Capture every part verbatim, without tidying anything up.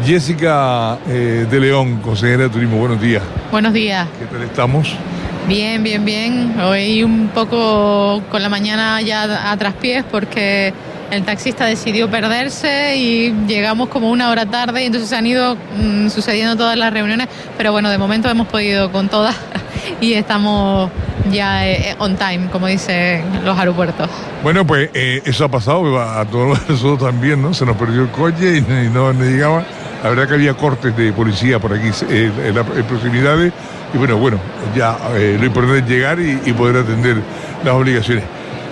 Jessica eh, de León, consejera de Turismo, buenos días. Buenos días. ¿Qué tal estamos? Bien, bien, bien. Hoy un poco con la mañana ya a traspiés porque el taxista decidió perderse y llegamos como una hora tarde y entonces se han ido mmm, sucediendo todas las reuniones, pero bueno, de momento hemos podido con todas y estamos ya eh, on time, como dicen los aeropuertos. Bueno, pues eh, eso ha pasado a todos nosotros también, ¿no? Se nos perdió el coche y, y no, no llegaba. La verdad que había cortes de policía por aquí eh, en, la, en proximidades y bueno, bueno, ya eh, lo importante es llegar y, y poder atender las obligaciones.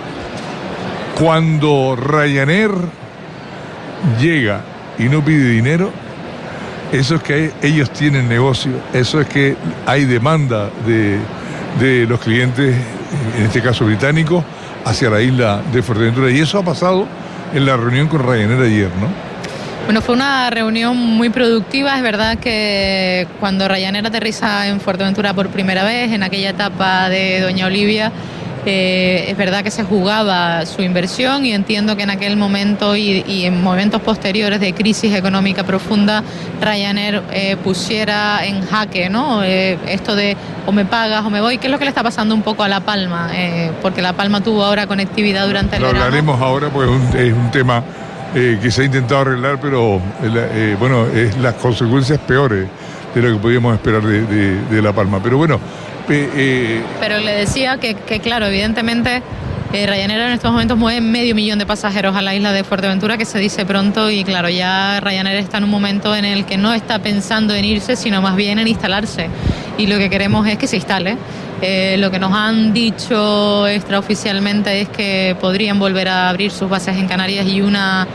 Cuando Ryanair llega y no pide dinero, eso es que hay, ellos tienen negocio, eso es que hay demanda de, de los clientes, en este caso británicos, hacia la isla de Fuerteventura. Y eso ha pasado en la reunión con Ryanair ayer, ¿no? Bueno, fue una reunión muy productiva. Es verdad que cuando Ryanair aterriza en Fuerteventura por primera vez, en aquella etapa de Doña Olivia, Eh, es verdad que se jugaba su inversión y entiendo que en aquel momento y, y en momentos posteriores de crisis económica profunda, Ryanair eh, pusiera en jaque, ¿no? Eh, esto de o me pagas o me voy, ¿qué es lo que le está pasando un poco a La Palma? Eh, porque La Palma tuvo ahora conectividad durante el lo verano. Lo hablaremos ahora, pues es un, es un tema eh, que se ha intentado arreglar, pero eh, bueno, es las consecuencias peores de lo que podíamos esperar de, de, de La Palma. Pero bueno, Eh, eh. Pero le decía que, que claro, evidentemente eh, Ryanair en estos momentos mueve medio millón de pasajeros a la isla de Fuerteventura, que se dice pronto, y claro, ya Ryanair está en un momento en el que no está pensando en irse, sino más bien en instalarse, y lo que queremos es que se instale. Eh, lo que nos han dicho extraoficialmente es que podrían volver a abrir sus bases en Canarias y una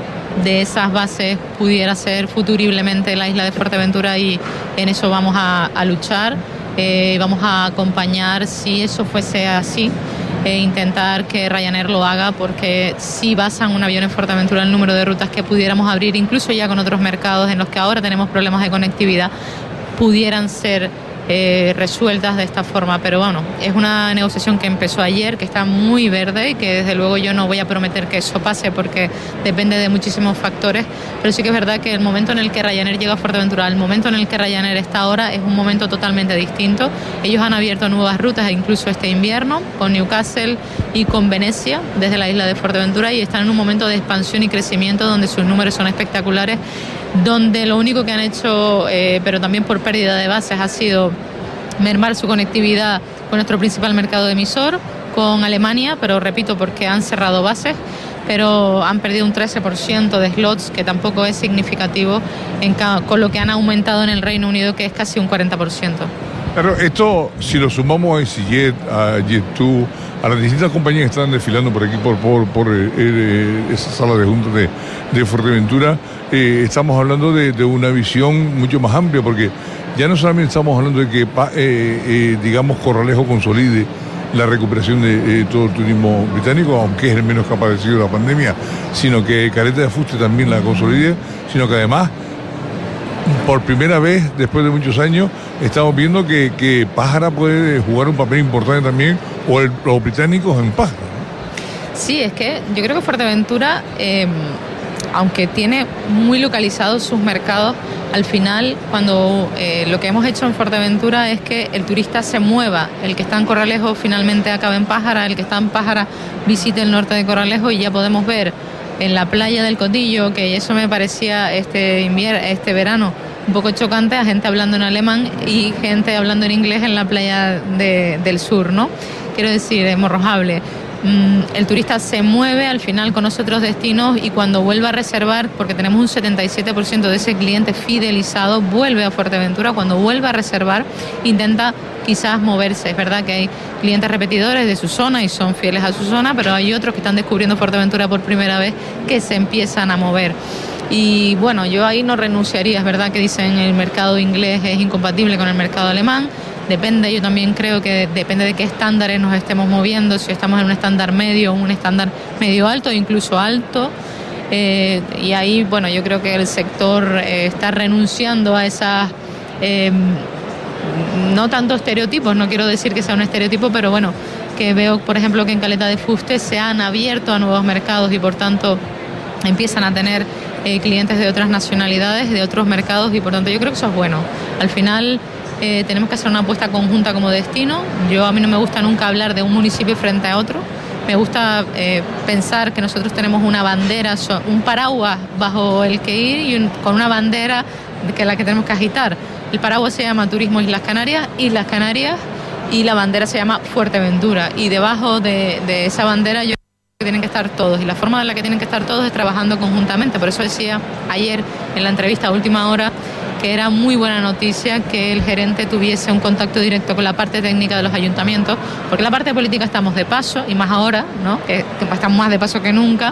de esas bases pudiera ser futuriblemente la isla de Fuerteventura, y en eso vamos a, a luchar. Eh, vamos a acompañar, si eso fuese así, e intentar que Ryanair lo haga, porque si basan un avión en Fuerteventura, el número de rutas que pudiéramos abrir, incluso ya con otros mercados en los que ahora tenemos problemas de conectividad, pudieran ser eh, resueltas de esta forma. Pero bueno, es una negociación que empezó ayer, que está muy verde y que desde luego yo no voy a prometer que eso pase porque depende de muchísimos factores, pero sí que es verdad que el momento en el que Ryanair llega a Fuerteventura, el momento en el que Ryanair está ahora, es un momento totalmente distinto. Ellos han abierto nuevas rutas incluso este invierno con Newcastle y con Venecia desde la isla de Fuerteventura, y están en un momento de expansión y crecimiento donde sus números son espectaculares, donde lo único que han hecho, eh, pero también por pérdida de bases, ha sido mermar su conectividad con nuestro principal mercado emisor, con Alemania, pero repito, porque han cerrado bases, pero han perdido un trece por ciento de slots, que tampoco es significativo, en ca- con lo que han aumentado en el Reino Unido, que es casi un cuarenta por ciento. Claro, esto, si lo sumamos a EasyJet, a Jet dos, a las distintas compañías que están desfilando por aquí, por, por, por eh, eh, esa sala de juntas de, de Fuerteventura, eh, estamos hablando de, de una visión mucho más amplia, porque ya no solamente estamos hablando de que, eh, eh, digamos, Corralejo consolide la recuperación de eh, todo el turismo británico, aunque es el menos que ha padecido la pandemia, sino que Caleta de Fuste también la consolide, sino que además, por primera vez, después de muchos años, estamos viendo que, que Pájara puede jugar un papel importante también, o el, los británicos en Pájara, ¿no? Sí, es que yo creo que Fuerteventura, eh, aunque tiene muy localizados sus mercados, al final, cuando eh, lo que hemos hecho en Fuerteventura es que el turista se mueva, el que está en Corralejo finalmente acabe en Pájara, el que está en Pájara visite el norte de Corralejo, y ya podemos ver en la playa del Cotillo, que eso me parecía este invierno, este verano un poco chocante, a gente hablando en alemán y gente hablando en inglés en la playa de, del sur, ¿no? Quiero decir, es Morrojable. El turista se mueve, al final conoce otros destinos, y cuando vuelve a reservar, porque tenemos un setenta y siete por ciento de ese cliente fidelizado, vuelve a Fuerteventura. Cuando vuelve a reservar, intenta quizás moverse. Es verdad que hay clientes repetidores de su zona y son fieles a su zona, pero hay otros que están descubriendo Fuerteventura por primera vez, que se empiezan a mover. Y bueno, yo ahí no renunciaría. Es verdad que dicen el mercado inglés es incompatible con el mercado alemán. Depende, yo también creo que depende de qué estándares nos estemos moviendo, si estamos en un estándar medio, un estándar medio alto, incluso alto. Eh, y ahí, bueno, yo creo que el sector eh, está renunciando a esas, eh, no tanto estereotipos, no quiero decir que sea un estereotipo, pero bueno, que veo, por ejemplo, que en Caleta de Fuste se han abierto a nuevos mercados y por tanto empiezan a tener eh, clientes de otras nacionalidades, de otros mercados, y por tanto yo creo que eso es bueno. Al final eh, tenemos que hacer una apuesta conjunta como destino. Yo, a mí no me gusta nunca hablar de un municipio frente a otro. Me gusta eh, pensar que nosotros tenemos una bandera, un paraguas bajo el que ir y un, con una bandera que la que tenemos que agitar. El paraguas se llama Turismo Islas Canarias, Islas Canarias, y la bandera se llama Fuerteventura. Y debajo de, de esa bandera yo creo que tienen que estar todos. Y la forma en la que tienen que estar todos es trabajando conjuntamente. Por eso decía ayer en la entrevista a última hora que era muy buena noticia que el gerente tuviese un contacto directo con la parte técnica de los ayuntamientos, porque la parte política estamos de paso, y más ahora, ¿no? que, que estamos más de paso que nunca,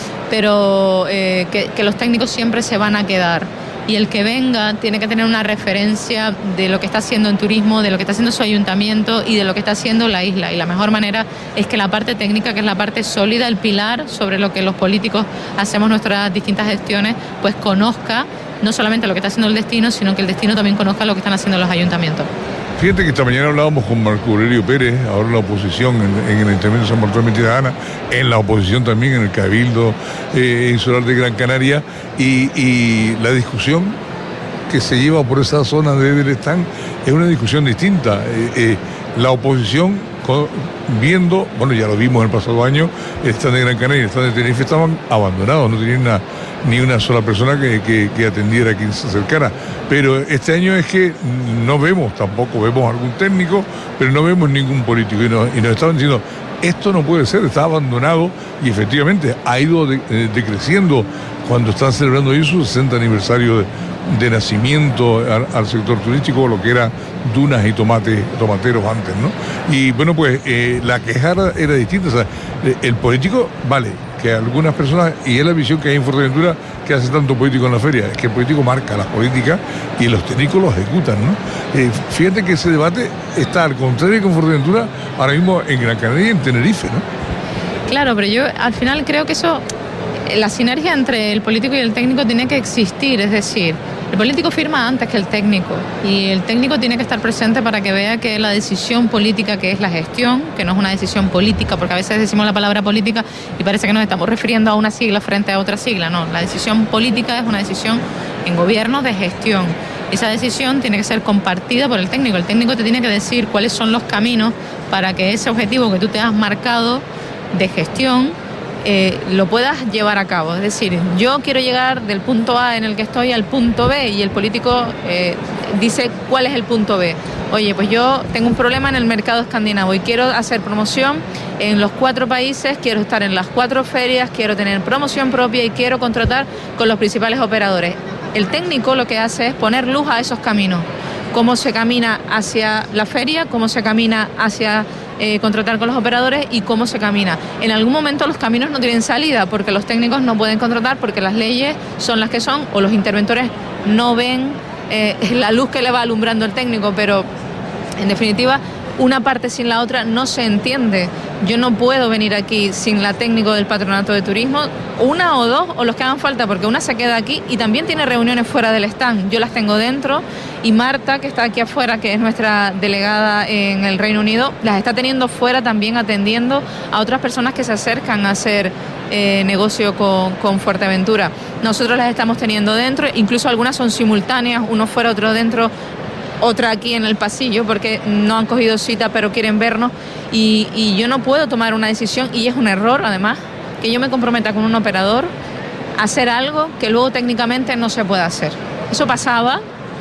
pero eh, que, que los técnicos siempre se van a quedar. Y el que venga tiene que tener una referencia de lo que está haciendo en turismo, de lo que está haciendo su ayuntamiento y de lo que está haciendo la isla. Y la mejor manera es que la parte técnica, que es la parte sólida, el pilar sobre lo que los políticos hacemos nuestras distintas gestiones, pues conozca no solamente lo que está haciendo el destino, sino que el destino también conozca lo que están haciendo los ayuntamientos. Fíjate que esta mañana hablábamos con Marco Aurelio Pérez, ahora en la oposición en, en el Ayuntamiento de San Bartolomé de Tirana, en la oposición también en el Cabildo eh, Insular de Gran Canaria, y, y la discusión que se lleva por esa zona de del Están es una discusión distinta. Eh, eh, la oposición, con, viendo, bueno, ya lo vimos el pasado año, el Están de Gran Canaria y el Están de Tenerife estaban abandonados, no tenían una, ni una sola persona que, que, que atendiera a quien se acercara. Pero este año es que no vemos, tampoco vemos algún técnico, pero no vemos ningún político. Y nos, y nos estaban diciendo, esto no puede ser, está abandonado, y efectivamente ha ido de, de, decreciendo cuando están celebrando ellos su sesenta aniversario de, de nacimiento al, al sector turístico, lo que era dunas y tomates, tomateros antes, ¿no? Y bueno, pues eh, la queja era distinta. O sea, el político, vale, que algunas personas, y es la visión que hay en Fuerteventura, que hace tanto político en la feria, es que el político marca las políticas y los técnicos los ejecutan, ¿no? Eh, fíjate que ese debate está al contrario que en Fuerteventura, ahora mismo en Gran Canaria y en Tenerife, ¿no? Claro, pero yo al final creo que eso, la sinergia entre el político y el técnico tiene que existir, es decir, el político firma antes que el técnico, y el técnico tiene que estar presente para que vea que la decisión política, que es la gestión, que no es una decisión política, porque a veces decimos la palabra política y parece que nos estamos refiriendo a una sigla frente a otra sigla. No, la decisión política es una decisión en gobierno de gestión. Esa decisión tiene que ser compartida por el técnico. El técnico te tiene que decir cuáles son los caminos para que ese objetivo que tú te has marcado de gestión Eh, lo puedas llevar a cabo. Es decir, yo quiero llegar del punto A en el que estoy al punto B, y el político eh, dice cuál es el punto B. Oye, pues yo tengo un problema en el mercado escandinavo y quiero hacer promoción en los cuatro países, quiero estar en las cuatro ferias, quiero tener promoción propia y quiero contratar con los principales operadores. El técnico lo que hace es poner luz a esos caminos. Cómo se camina hacia la feria, cómo se camina hacia Eh, contratar con los operadores y cómo se camina. En algún momento los caminos no tienen salida porque los técnicos no pueden contratar, porque las leyes son las que son, o los interventores no ven eh, la luz que le va alumbrando el técnico, pero en definitiva una parte sin la otra no se entiende. Yo no puedo venir aquí sin la técnico del Patronato de Turismo, una o dos, o los que hagan falta, porque una se queda aquí y también tiene reuniones fuera del stand. Yo las tengo dentro, y Marta, que está aquí afuera, que es nuestra delegada en el Reino Unido, las está teniendo fuera también, atendiendo a otras personas que se acercan a hacer eh, negocio con, con Fuerteventura. Nosotros las estamos teniendo dentro, incluso algunas son simultáneas, uno fuera, otro dentro, otra aquí en el pasillo, porque no han cogido cita pero quieren vernos, y, y yo no puedo tomar una decisión, y es un error además que yo me comprometa con un operador a hacer algo que luego técnicamente no se puede hacer. Eso pasaba,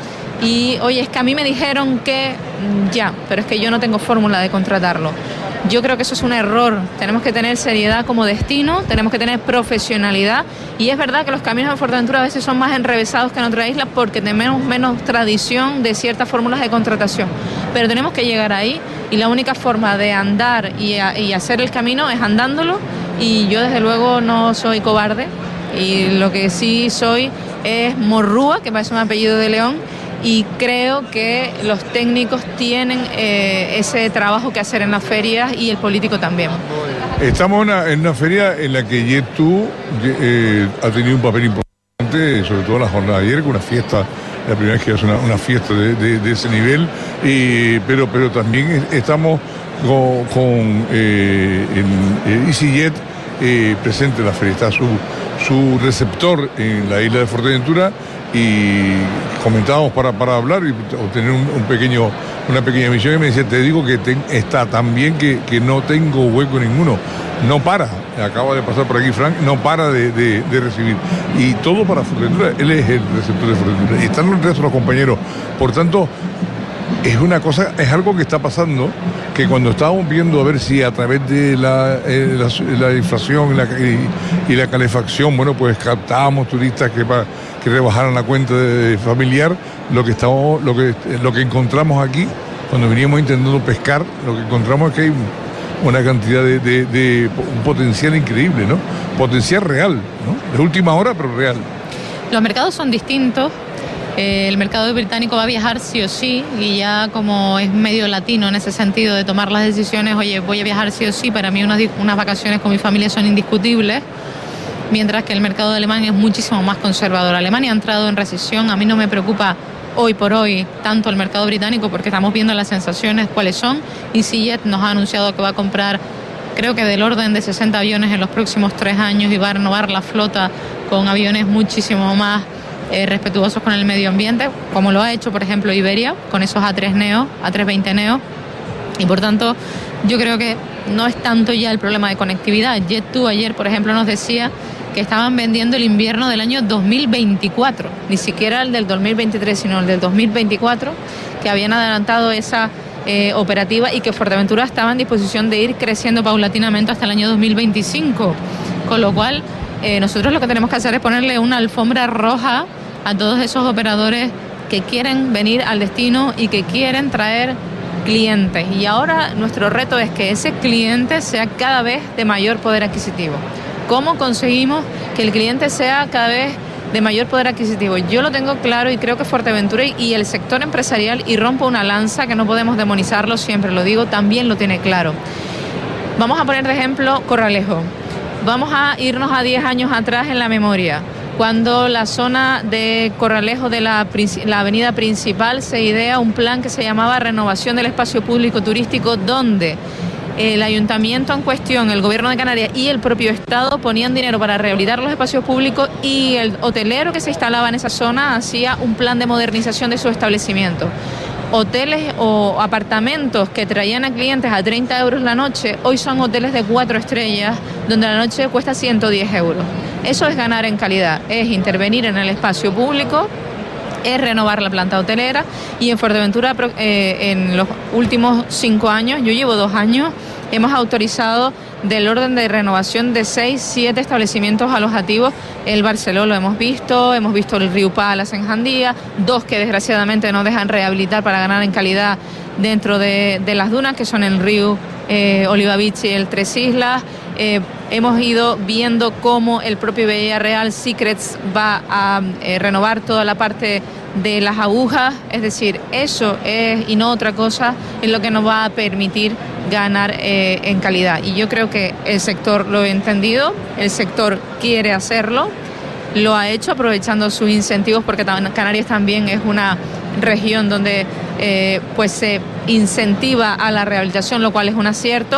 y oye, es que a mí me dijeron que ya, pero es que yo no tengo fórmula de contratarlo. Yo creo que eso es un error. Tenemos que tener seriedad como destino, tenemos que tener profesionalidad, y es verdad que los caminos de Fuerteventura a veces son más enrevesados que en otras islas porque tenemos menos tradición de ciertas fórmulas de contratación, pero tenemos que llegar ahí, y la única forma de andar y, a, y hacer el camino es andándolo, y yo desde luego no soy cobarde, y lo que sí soy es morrúa, que parece un apellido de León, y creo que los técnicos tienen eh, ese trabajo que hacer en las ferias, y el político también. Estamos en una, en una feria en la que Yetu eh, ha tenido un papel importante, sobre todo en la jornada de ayer, con una fiesta, la primera vez que hace una, una fiesta de, de, de ese nivel, y, pero, pero también estamos con, con eh, el, el EasyJet eh, presente en la feria. Está su, su receptor en la isla de Fuerteventura y comentábamos para, para hablar y obtener un, un pequeño, una pequeña emisión y me decía, te digo que te, está tan bien que, que no tengo hueco ninguno. No para, acaba de pasar por aquí Frank, no para de, de, de recibir. Y todo para Fuerteventura, él es el receptor de Fuerteventura. Y están los restos de los compañeros. Por tanto, es una cosa, es algo que está pasando, que cuando estábamos viendo a ver si a través de la, eh, la, la inflación y la, y, y la calefacción, bueno, pues captábamos turistas que, pa, que rebajaran la cuenta de, de familiar, lo que, estamos, lo, que, lo que encontramos aquí, cuando veníamos intentando pescar, lo que encontramos es que hay una cantidad de, de, de un potencial increíble, ¿no? Potencial real, ¿no? De última hora, pero real. Los mercados son distintos. Eh, el mercado británico va a viajar sí o sí, y ya como es medio latino en ese sentido de tomar las decisiones, oye, voy a viajar sí o sí, para mí unas, unas vacaciones con mi familia son indiscutibles, mientras que el mercado alemán es muchísimo más conservador. Alemania ha entrado en recesión, a mí no me preocupa hoy por hoy tanto el mercado británico porque estamos viendo las sensaciones cuáles son. EasyJet nos ha anunciado que va a comprar creo que del orden de sesenta aviones en los próximos tres años y va a renovar la flota con aviones muchísimo más eh, respetuosos con el medio ambiente, como lo ha hecho por ejemplo Iberia con esos A tres Neo, A trescientos veinte Neo, y por tanto yo creo que no es tanto ya el problema de conectividad. JetTwo ayer por ejemplo nos decía que estaban vendiendo el invierno del año dos mil veinticuatro, ni siquiera el del dos mil veintitrés, sino el del dos mil veinticuatro, que habían adelantado esa eh, operativa y que Fuerteventura estaba en disposición de ir creciendo paulatinamente hasta el año dos mil veinticinco. Con lo cual, eh, nosotros lo que tenemos que hacer es ponerle una alfombra roja a todos esos operadores que quieren venir al destino y que quieren traer clientes. Y ahora nuestro reto es que ese cliente sea cada vez de mayor poder adquisitivo. ¿Cómo conseguimos que el cliente sea cada vez de mayor poder adquisitivo? Yo lo tengo claro y creo que Fuerteventura y el sector empresarial, y rompo una lanza que no podemos demonizarlo, siempre lo digo, también lo tiene claro. Vamos a poner de ejemplo Corralejo. Vamos a irnos a diez años atrás en la memoria, cuando la zona de Corralejo de la, la avenida principal se idea un plan que se llamaba Renovación del Espacio Público Turístico, donde el ayuntamiento en cuestión, el gobierno de Canarias y el propio Estado ponían dinero para rehabilitar los espacios públicos, y el hotelero que se instalaba en esa zona hacía un plan de modernización de su establecimiento. Hoteles o apartamentos que traían a clientes a treinta euros la noche, hoy son hoteles de cuatro estrellas, donde la noche cuesta ciento diez euros. Eso es ganar en calidad, es intervenir en el espacio público, es renovar la planta hotelera. Y en Fuerteventura, eh, en los últimos cinco años, yo llevo dos años, hemos autorizado del orden de renovación de seis, siete establecimientos alojativos. El Barceló lo hemos visto, hemos visto el Riu Palace en Jandía, dos que desgraciadamente no dejan rehabilitar para ganar en calidad dentro de, de las dunas, que son el Riu eh, Oliva Beach y el Tres Islas. Eh, hemos ido viendo cómo el propio Bahía Real Secrets va a eh, renovar toda la parte de las agujas, es decir, eso es, y no otra cosa, es lo que nos va a permitir ganar eh, en calidad. Y yo creo que el sector lo ha entendido, el sector quiere hacerlo, lo ha hecho aprovechando sus incentivos, porque Canarias también es una región donde eh, pues se incentiva a la rehabilitación, lo cual es un acierto.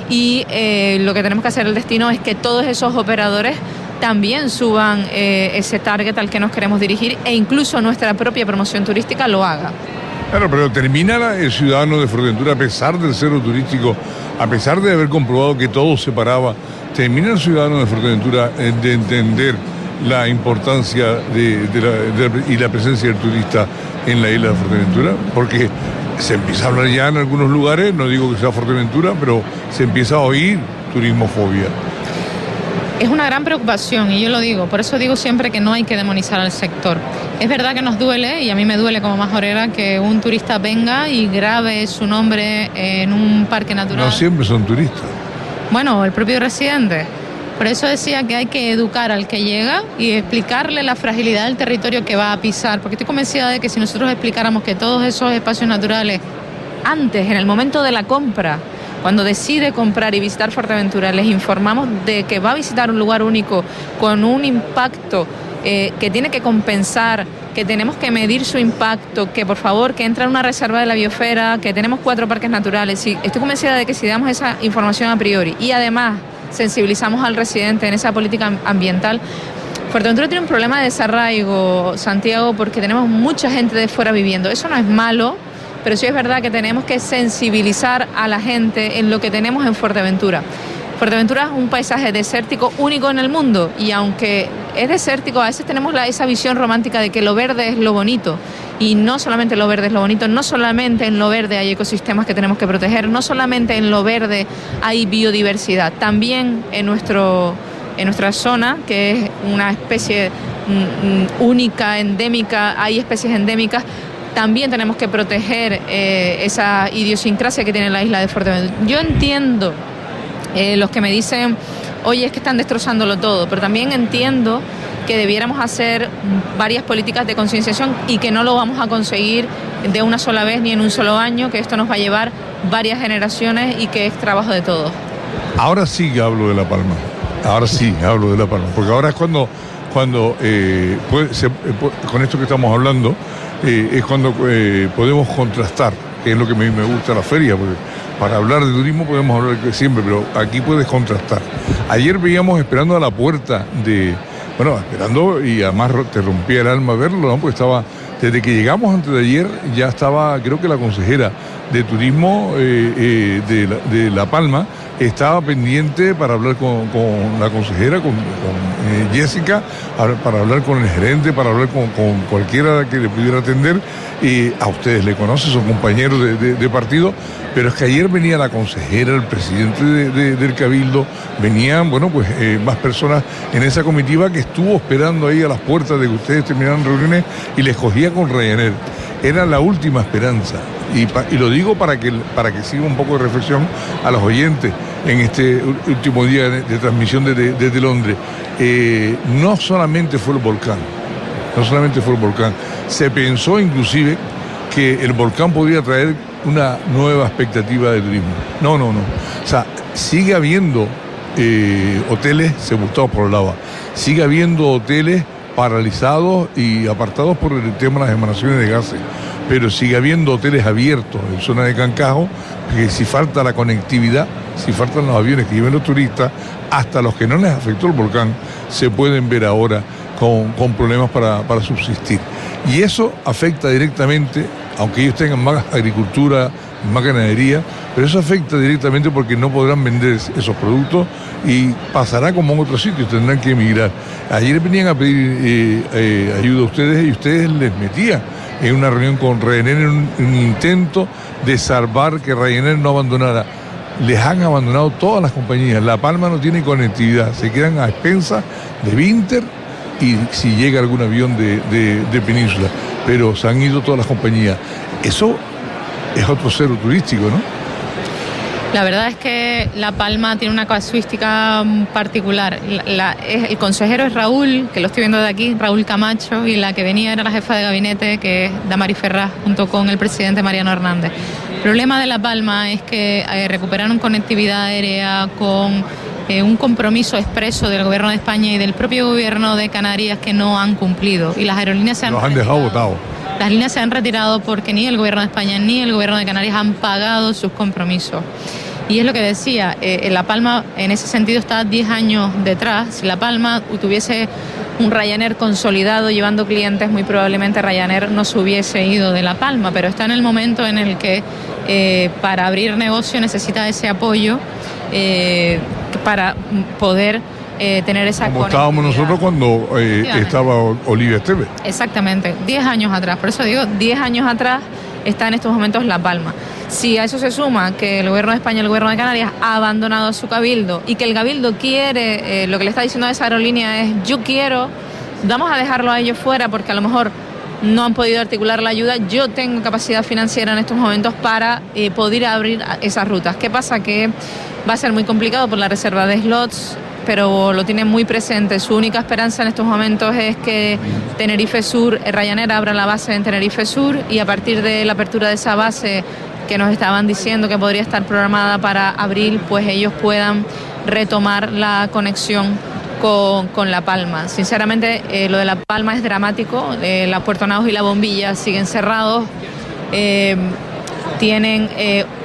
Y eh, lo que tenemos que hacer el destino es que todos esos operadores también suban eh, ese target al que nos queremos dirigir, e incluso nuestra propia promoción turística lo haga. Claro, pero termina el ciudadano de Fuerteventura, a pesar del cero turístico, a pesar de haber comprobado que todo se paraba, termina el ciudadano de Fuerteventura de entender la importancia de, de la, de, y la presencia del turista en la isla de Fuerteventura, porque se empieza a hablar ya en algunos lugares, no digo que sea Fuerteventura, pero se empieza a oír turismofobia. Es una gran preocupación, y yo lo digo, por eso digo siempre que no hay que demonizar al sector. Es verdad que nos duele, y a mí me duele como majorera, que un turista venga y grabe su nombre en un parque natural. No siempre son turistas. Bueno, el propio residente. Por eso decía que hay que educar al que llega y explicarle la fragilidad del territorio que va a pisar, porque estoy convencida de que si nosotros explicáramos que todos esos espacios naturales, antes, en el momento de la compra, cuando decide comprar y visitar Fuerteventura, les informamos de que va a visitar un lugar único con un impacto eh, que tiene que compensar, que tenemos que medir su impacto, que por favor, que entra en una reserva de la biosfera, que tenemos cuatro parques naturales. Sí, estoy convencida de que si damos esa información a priori y además sensibilizamos al residente en esa política ambiental. Fuerteventura tiene un problema de desarraigo, Santiago, porque tenemos mucha gente de fuera viviendo. Eso no es malo, pero sí es verdad que tenemos que sensibilizar a la gente en lo que tenemos en Fuerteventura. Fuerteventura es un paisaje desértico único en el mundo y aunque es desértico, a veces tenemos la, esa visión romántica de que lo verde es lo bonito. Y no solamente lo verde es lo bonito, no solamente en lo verde hay ecosistemas que tenemos que proteger, no solamente en lo verde hay biodiversidad, también en, nuestro, en nuestra zona, que es una especie mm, única, endémica, hay especies endémicas. También tenemos que proteger eh, esa idiosincrasia que tiene la isla de Fuerteventura. Yo entiendo eh, los que me dicen, oye, es que están destrozándolo todo, pero también entiendo que debiéramos hacer varias políticas de concienciación y que no lo vamos a conseguir de una sola vez ni en un solo año, que esto nos va a llevar varias generaciones y que es trabajo de todos. Ahora sí que hablo de La Palma, ahora sí hablo de La Palma, porque ahora es cuando, cuando eh, puede, se, eh, con esto que estamos hablando, eh, es cuando eh, podemos contrastar, que es lo que me, me gusta la feria, porque para hablar de turismo podemos hablar siempre, pero aquí puedes contrastar. Ayer veíamos esperando a la puerta de... Bueno, esperando, y además te rompía el alma verlo, ¿no? Porque estaba, desde que llegamos antes de ayer, ya estaba, creo que la consejera de Turismo eh, eh, de, la, de La Palma estaba pendiente para hablar con, con la consejera, con, con eh, Jessica, para hablar con el gerente, para hablar con, con cualquiera que le pudiera atender. Y a ustedes le conocen, son compañeros de, de, de partido, pero es que ayer venía la consejera, el presidente de, de, del Cabildo, venían, bueno, pues eh, más personas en esa comitiva que estuvo esperando ahí a las puertas de que ustedes terminaran reuniones y les cogía con Ryanair. Era la última esperanza. Y, pa, y lo digo para que, para que siga un poco de reflexión a los oyentes en este último día de, de transmisión desde, desde Londres. Eh, no solamente fue el volcán, no solamente fue el volcán, se pensó inclusive que el volcán podría traer una nueva expectativa de turismo. No, no, no. O sea, sigue habiendo eh, hoteles sepultados por el lava, sigue habiendo hoteles paralizados y apartados por el tema de las emanaciones de gases, pero sigue habiendo hoteles abiertos en zona de Cancajo, que si falta la conectividad, si faltan los aviones que lleven los turistas, hasta los que no les afectó el volcán, se pueden ver ahora con, con problemas para, para subsistir. Y eso afecta directamente, aunque ellos tengan más agricultura, más ganadería, pero eso afecta directamente porque no podrán vender esos productos y pasará como en otros sitios, tendrán que emigrar. Ayer venían a pedir eh, eh, ayuda a ustedes y ustedes les metían en una reunión con Ryanair en un, un intento de salvar que Ryanair no abandonara. Les han abandonado todas las compañías. La Palma no tiene conectividad, se quedan a expensas de Vinter y si llega algún avión de, de, de Península, pero se han ido todas las compañías. Eso es otro cero turístico, ¿no? La verdad es que La Palma tiene una casuística particular. La, la, es, el consejero es Raúl, que lo estoy viendo de aquí, Raúl Camacho, y la que venía era la jefa de gabinete, que es Damaris Ferraz, junto con el presidente Mariano Hernández. El problema de La Palma es que eh, recuperaron conectividad aérea con eh, un compromiso expreso del gobierno de España y del propio gobierno de Canarias que no han cumplido. Y las aerolíneas se han Los han dejado botados. Las líneas se han retirado porque ni el gobierno de España ni el gobierno de Canarias han pagado sus compromisos. Y es lo que decía, eh, La Palma en ese sentido está diez años detrás. Si La Palma tuviese un Ryanair consolidado llevando clientes, muy probablemente Ryanair no se hubiese ido de La Palma, pero está en el momento en el que eh, para abrir negocio necesita ese apoyo eh, para poder eh, tener esa Como estábamos nosotros cuando eh, estaba Olivia Esteve. Exactamente, diez años atrás. Por eso digo, diez años atrás está en estos momentos La Palma. Si a eso se suma que el gobierno de España y el gobierno de Canarias ha abandonado a su cabildo y que el cabildo quiere, eh, lo que le está diciendo a esa aerolínea es yo quiero, vamos a dejarlo a ellos fuera porque a lo mejor no han podido articular la ayuda, yo tengo capacidad financiera en estos momentos para eh, poder abrir esas rutas. ¿Qué pasa? Que va a ser muy complicado por la reserva de slots, pero lo tienen muy presente. Su única esperanza en estos momentos es que Tenerife Sur, Ryanair abra la base en Tenerife Sur y a partir de la apertura de esa base que nos estaban diciendo que podría estar programada para abril, pues ellos puedan retomar la conexión con, con La Palma. Sinceramente, eh, lo de La Palma es dramático. Eh, la Puerto Naos y La Bombilla siguen cerrados. Eh, tienen eh,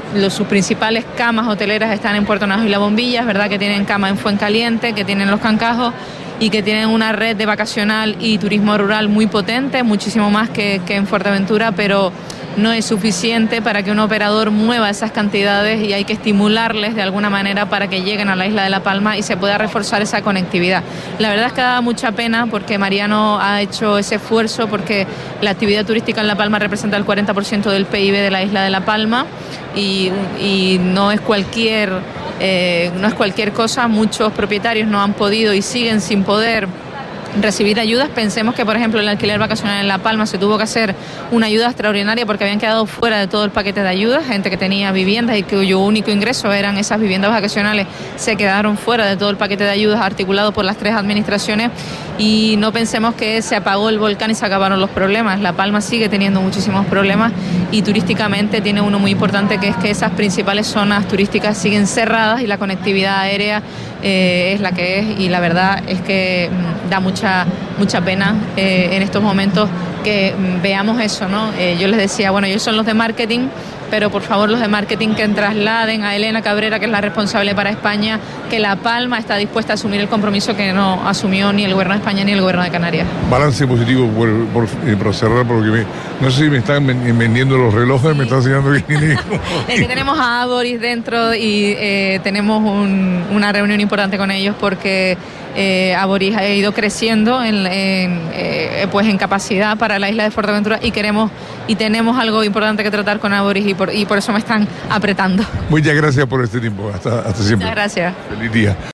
los, sus principales camas hoteleras están en Puerto Najo y La Bombilla. Es verdad que tienen cama en Fuencaliente, que tienen Los Cancajos y que tienen una red de vacacional y turismo rural muy potente, muchísimo más que, que en Fuerteventura, pero no es suficiente para que un operador mueva esas cantidades y hay que estimularles de alguna manera para que lleguen a la isla de La Palma y se pueda reforzar esa conectividad. La verdad es que da mucha pena porque Mariano ha hecho ese esfuerzo, porque la actividad turística en La Palma representa el cuarenta por ciento del P I B de la isla de La Palma y, y no es cualquier, eh, no es cualquier cosa. Muchos propietarios no han podido y siguen sin poder recibir ayudas. Pensemos que, por ejemplo, el alquiler vacacional en La Palma se tuvo que hacer una ayuda extraordinaria porque habían quedado fuera de todo el paquete de ayudas. Gente que tenía viviendas y cuyo único ingreso eran esas viviendas vacacionales se quedaron fuera de todo el paquete de ayudas articulado por las tres administraciones. Y no pensemos que se apagó el volcán y se acabaron los problemas. La Palma sigue teniendo muchísimos problemas y turísticamente tiene uno muy importante, que es que esas principales zonas turísticas siguen cerradas y la conectividad aérea eh, es la que es, y la verdad es que mm, da mucha, mucha pena eh, en estos momentos que mm, veamos eso, ¿no? Eh, yo les decía, bueno, ellos son los de marketing, pero por favor los de marketing que trasladen a Elena Cabrera, que es la responsable para España, que La Palma está dispuesta a asumir el compromiso que no asumió ni el gobierno de España ni el gobierno de Canarias. Balance positivo por, por, eh, por cerrar, porque me, no sé si me están vendiendo los relojes, sí. Me están enseñando que tiene... Es que tenemos a Boris dentro y eh, tenemos un, una reunión importante con ellos porque eh, Aboris ha ido creciendo en, en, eh, pues en capacidad para la isla de Fuerteventura y queremos y tenemos algo importante que tratar con Aboris y por, y por eso me están apretando. Muchas gracias por este tiempo. Hasta, hasta siempre. Muchas gracias. Feliz día.